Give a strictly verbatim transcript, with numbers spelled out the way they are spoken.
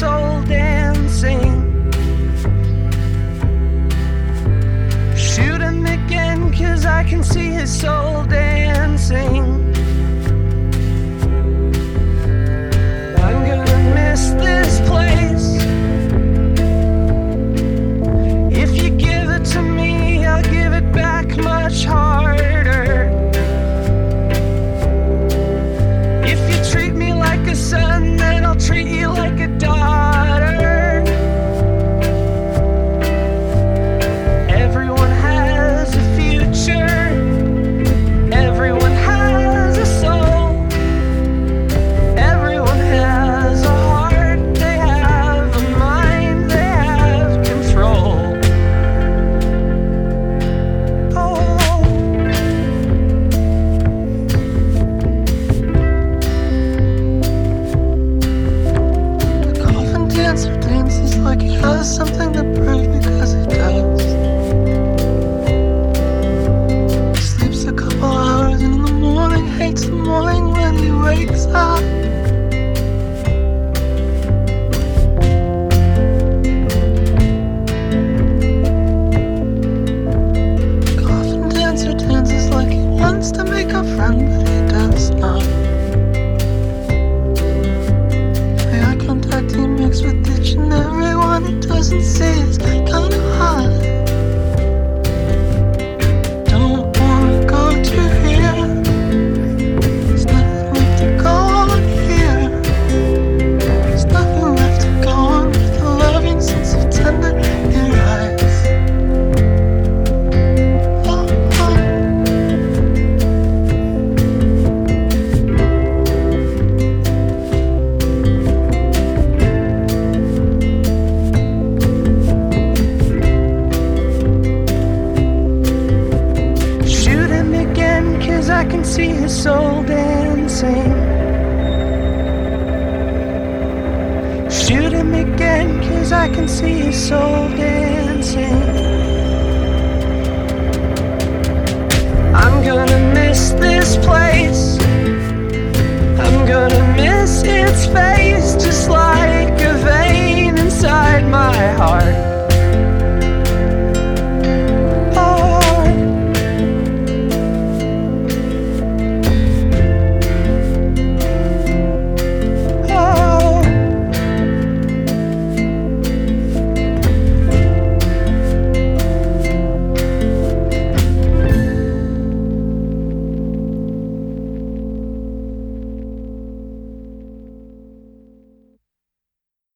soul dancing. Shoot him again, cause I can see his soul dancing. I'm gonna miss this place. If you give it to me, I'll give it back much harder. If you treat me like a son, then I'll treat you like a daughter. Everyone has a future. Everyone has a soul. Everyone has a heart. They have a mind. They have control. Oh. The coffin dancer dances like he has something to prove because he does. He sleeps a couple hours and in the morning hates the morning when he wakes up. Coffin dancer dances like he wants to make a friend, but he does not. The eye contact he makes with each and everyone he doesn't see is kinda hard. Don't wanna go to here. There's nothing left to go on here. There's nothing left to go on with the loving sense of tender in your eyes. Oh, oh. Shoot him again, cause I can see his soul dancing. Shoot him again, cause I can see his soul dancing. I'm gonna miss this place.